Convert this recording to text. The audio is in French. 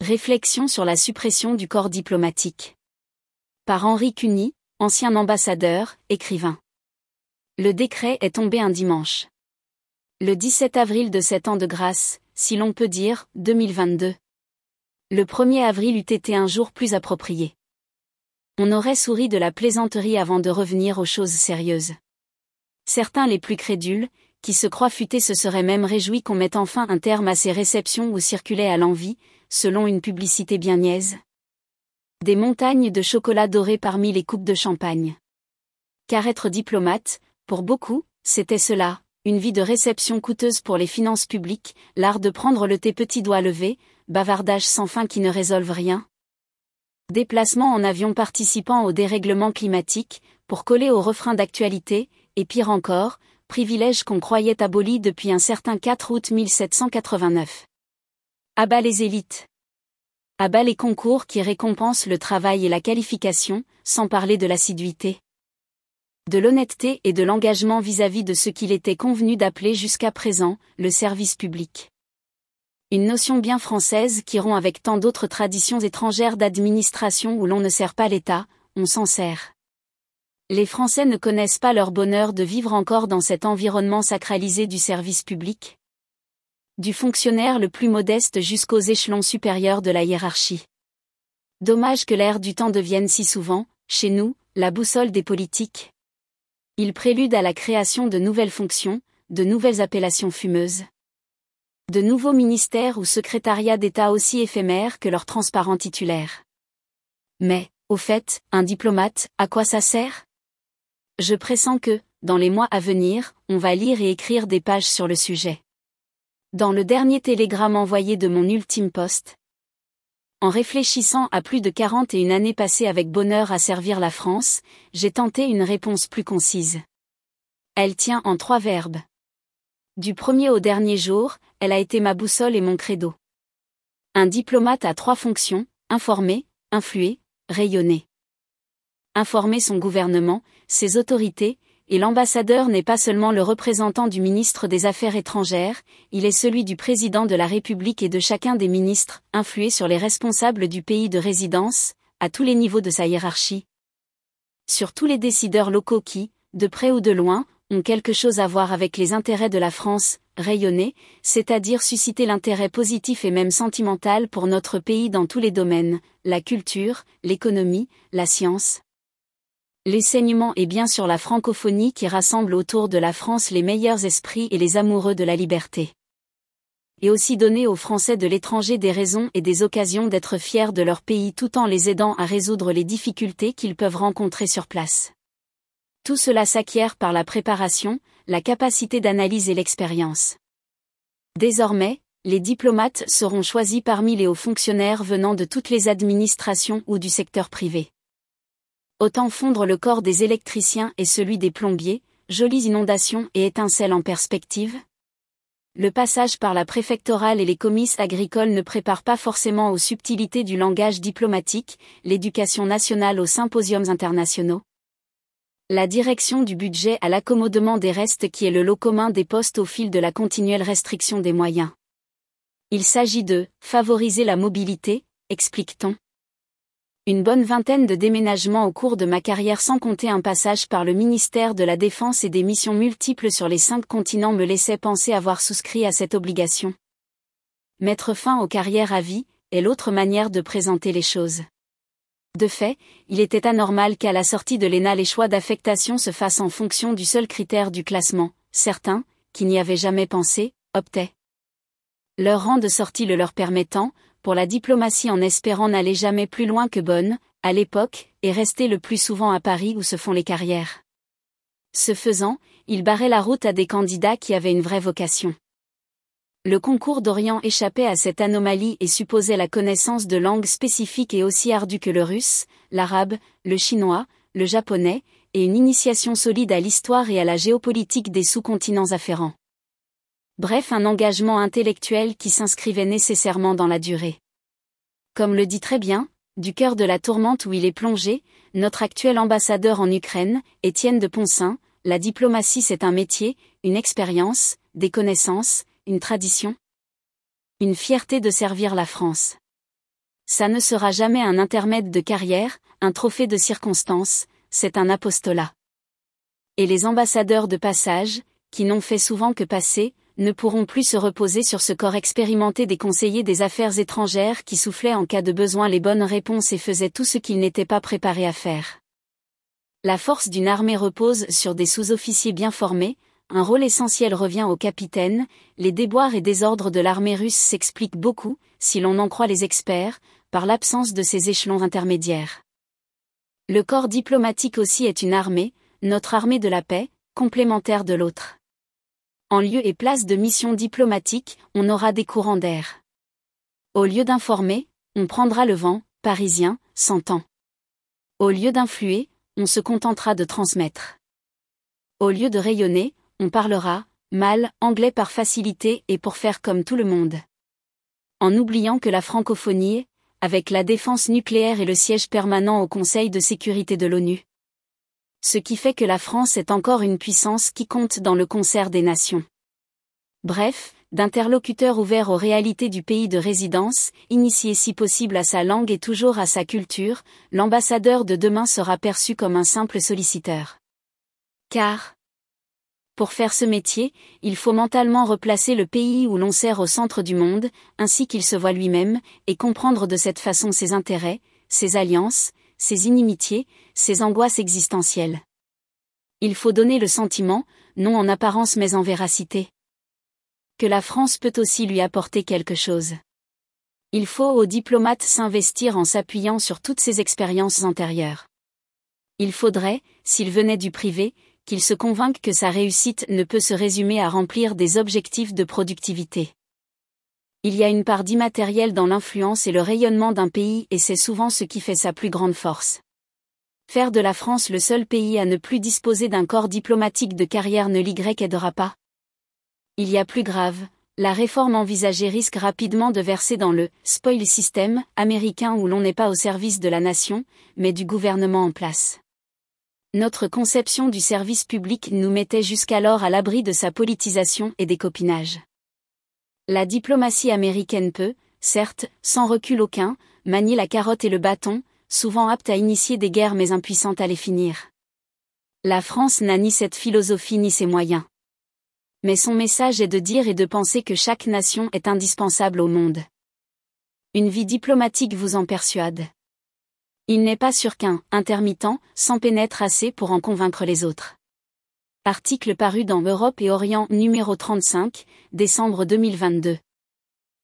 Réflexion sur la suppression du corps diplomatique. Par Henri Cuny, ancien ambassadeur, écrivain. Le décret est tombé un dimanche. Le 17 avril de cet an de grâce, si l'on peut dire, 2022. Le 1er avril eût été un jour plus approprié. On aurait souri de la plaisanterie avant de revenir aux choses sérieuses. Certains les plus crédules, qui se croient futés, se seraient même réjouis qu'on mette enfin un terme à ces réceptions où circulaient à l'envi, selon une publicité bien niaise, des montagnes de chocolat doré parmi les coupes de champagne. Car être diplomate, pour beaucoup, c'était cela, une vie de réception coûteuse pour les finances publiques, l'art de prendre le thé petit doigt levé, bavardage sans fin qui ne résolvent rien. Déplacement en avion participant au dérèglement climatique, pour coller au refrain d'actualité, et pire encore, privilège qu'on croyait aboli depuis un certain 4 août 1789. À bas les élites. À bas les concours qui récompensent le travail et la qualification, sans parler de l'assiduité, de l'honnêteté et de l'engagement vis-à-vis de ce qu'il était convenu d'appeler jusqu'à présent, le service public. Une notion bien française qui rompt avec tant d'autres traditions étrangères d'administration où l'on ne sert pas l'État, on s'en sert. Les Français ne connaissent pas leur bonheur de vivre encore dans cet environnement sacralisé du service public, du fonctionnaire le plus modeste jusqu'aux échelons supérieurs de la hiérarchie. Dommage que l'air du temps devienne si souvent, chez nous, la boussole des politiques. Il prélude à la création de nouvelles fonctions, de nouvelles appellations fumeuses, de nouveaux ministères ou secrétariats d'État aussi éphémères que leurs transparents titulaires. Mais, au fait, un diplomate, à quoi ça sert ? Je pressens que, dans les mois à venir, on va lire et écrire des pages sur le sujet. Dans le dernier télégramme envoyé de mon ultime poste, en réfléchissant à plus de 41 années passées avec bonheur à servir la France, j'ai tenté une réponse plus concise. Elle tient en 3 verbes. Du premier au dernier jour, elle a été ma boussole et mon credo. Un diplomate a 3 fonctions, informer, influer, rayonner. Informer son gouvernement, ses autorités, et l'ambassadeur n'est pas seulement le représentant du ministre des Affaires étrangères, il est celui du président de la République et de chacun des ministres, influer sur les responsables du pays de résidence, à tous les niveaux de sa hiérarchie. Sur tous les décideurs locaux qui, de près ou de loin, ont quelque chose à voir avec les intérêts de la France, rayonner, c'est-à-dire susciter l'intérêt positif et même sentimental pour notre pays dans tous les domaines, la culture, l'économie, la science, l'enseignement et bien sûr la francophonie qui rassemble autour de la France les meilleurs esprits et les amoureux de la liberté. Et aussi donner aux Français de l'étranger des raisons et des occasions d'être fiers de leur pays tout en les aidant à résoudre les difficultés qu'ils peuvent rencontrer sur place. Tout cela s'acquiert par la préparation, la capacité d'analyse et l'expérience. Désormais, les diplomates seront choisis parmi les hauts fonctionnaires venant de toutes les administrations ou du secteur privé. Autant fondre le corps des électriciens et celui des plombiers, jolies inondations et étincelles en perspective. Le passage par la préfectorale et les comices agricoles ne prépare pas forcément aux subtilités du langage diplomatique, l'éducation nationale aux symposiums internationaux. La direction du budget à l'accommodement des restes qui est le lot commun des postes au fil de la continuelle restriction des moyens. Il s'agit de favoriser la mobilité, explique-t-on. Une bonne vingtaine de déménagements au cours de ma carrière sans compter un passage par le ministère de la Défense et des missions multiples sur les 5 continents me laissaient penser avoir souscrit à cette obligation. Mettre fin aux carrières à vie est l'autre manière de présenter les choses. De fait, il était anormal qu'à la sortie de l'ENA les choix d'affectation se fassent en fonction du seul critère du classement. Certains, qui n'y avaient jamais pensé, optaient, leur rang de sortie le leur permettant, pour la diplomatie en espérant n'aller jamais plus loin que Bonn, à l'époque, et rester le plus souvent à Paris où se font les carrières. Ce faisant, il barrait la route à des candidats qui avaient une vraie vocation. Le concours d'Orient échappait à cette anomalie et supposait la connaissance de langues spécifiques et aussi ardues que le russe, l'arabe, le chinois, le japonais, et une initiation solide à l'histoire et à la géopolitique des sous-continents afférents. Bref, un engagement intellectuel qui s'inscrivait nécessairement dans la durée. Comme le dit très bien, du cœur de la tourmente où il est plongé, notre actuel ambassadeur en Ukraine, Étienne de Poncin, la diplomatie c'est un métier, une expérience, des connaissances, une tradition. Une fierté de servir la France. Ça ne sera jamais un intermède de carrière, un trophée de circonstance, c'est un apostolat. Et les ambassadeurs de passage, qui n'ont fait souvent que passer, ne pourront plus se reposer sur ce corps expérimenté des conseillers des affaires étrangères qui soufflaient en cas de besoin les bonnes réponses et faisaient tout ce qu'ils n'étaient pas préparés à faire. La force d'une armée repose sur des sous-officiers bien formés, un rôle essentiel revient au capitaine, les déboires et désordres de l'armée russe s'expliquent beaucoup, si l'on en croit les experts, par l'absence de ces échelons intermédiaires. Le corps diplomatique aussi est une armée, notre armée de la paix, complémentaire de l'autre. En lieu et place de missions diplomatiques, on aura des courants d'air. Au lieu d'informer, on prendra le vent, parisien, s'entend. Au lieu d'influer, on se contentera de transmettre. Au lieu de rayonner, on parlera, mal, anglais par facilité et pour faire comme tout le monde. En oubliant que la francophonie, avec la défense nucléaire et le siège permanent au Conseil de sécurité de l'ONU. Ce qui fait que la France est encore une puissance qui compte dans le concert des nations. Bref, d'interlocuteur ouvert aux réalités du pays de résidence, initié si possible à sa langue et toujours à sa culture, l'ambassadeur de demain sera perçu comme un simple solliciteur. Car, pour faire ce métier, il faut mentalement replacer le pays où l'on sert au centre du monde, ainsi qu'il se voit lui-même, et comprendre de cette façon ses intérêts, ses alliances, ses inimitiés, ses angoisses existentielles. Il faut donner le sentiment, non en apparence mais en véracité, que la France peut aussi lui apporter quelque chose. Il faut aux diplomates s'investir en s'appuyant sur toutes ses expériences antérieures. Il faudrait, s'il venait du privé, qu'il se convainque que sa réussite ne peut se résumer à remplir des objectifs de productivité. Il y a une part d'immatériel dans l'influence et le rayonnement d'un pays et c'est souvent ce qui fait sa plus grande force. Faire de la France le seul pays à ne plus disposer d'un corps diplomatique de carrière ne l'y-aidera pas. Il y a plus grave, la réforme envisagée risque rapidement de verser dans le « spoil system » américain où l'on n'est pas au service de la nation, mais du gouvernement en place. Notre conception du service public nous mettait jusqu'alors à l'abri de sa politisation et des copinages. La diplomatie américaine peut, certes, sans recul aucun, manier la carotte et le bâton, souvent apte à initier des guerres mais impuissante à les finir. La France n'a ni cette philosophie ni ses moyens. Mais son message est de dire et de penser que chaque nation est indispensable au monde. Une vie diplomatique vous en persuade. Il n'est pas sûr qu'un intermittent s'en pénètre assez pour en convaincre les autres. Article paru dans Europe et Orient numéro 35, décembre 2022.